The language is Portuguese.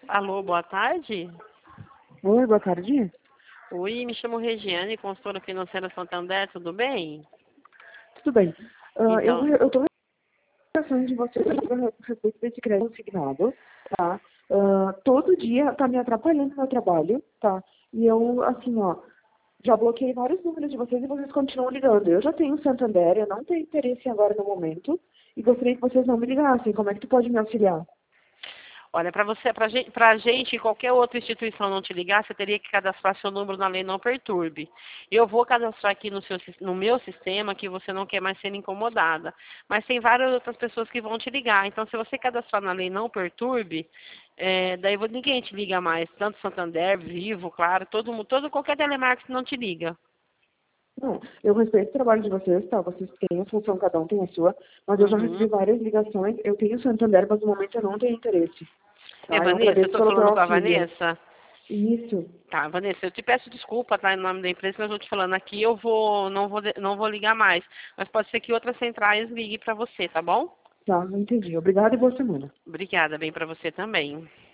Alô, boa tarde. Oi, boa tarde. Oi, me chamo Regiane, consultora financeira Santander, tudo bem? Tudo bem. Então, Eu estou reclamando de você a respeito desse crédito consignado, tá? Todo dia tá me atrapalhando no meu trabalho, tá? E eu, assim, ó, já bloqueei vários números de vocês e vocês continuam ligando. Eu já tenho o Santander, eu não tenho interesse agora no momento e gostaria que vocês não me ligassem. Como é que tu pode me auxiliar? olha, pra gente e qualquer outra instituição não te ligar, você teria que cadastrar seu número na lei Não Perturbe. Eu vou cadastrar aqui no meu sistema que você não quer mais ser incomodada. Mas tem várias outras pessoas que vão te ligar. Então, se você cadastrar na lei Não Perturbe, ninguém te liga mais. Tanto Santander, Vivo, claro, qualquer telemarketing não te liga. Não, eu respeito o trabalho de vocês, tá? Vocês têm a função, cada um tem a sua, mas eu já recebi Uhum. várias ligações. Eu tenho o Santander, mas no momento eu não tenho interesse, É tá? Eu Vanessa, eu agradeço estou pelo teu falando com a auxílio. Vanessa. Isso. Tá, Vanessa, eu te peço desculpa, tá, em nome da empresa, mas eu tô te falando aqui, não vou ligar mais. Mas pode ser que outras centrais liguem para você, tá bom? Tá, entendi. Obrigada e boa semana. Obrigada, bem para você também.